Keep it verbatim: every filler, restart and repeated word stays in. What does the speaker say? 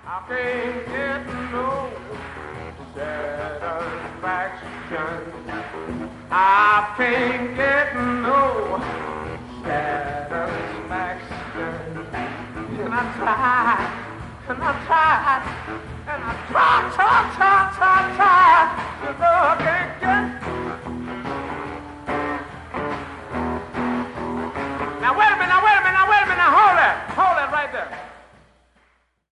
I can't get no satisfaction. I can't get no satisfaction. And I tried, and I tried, and I tried, tried, tried.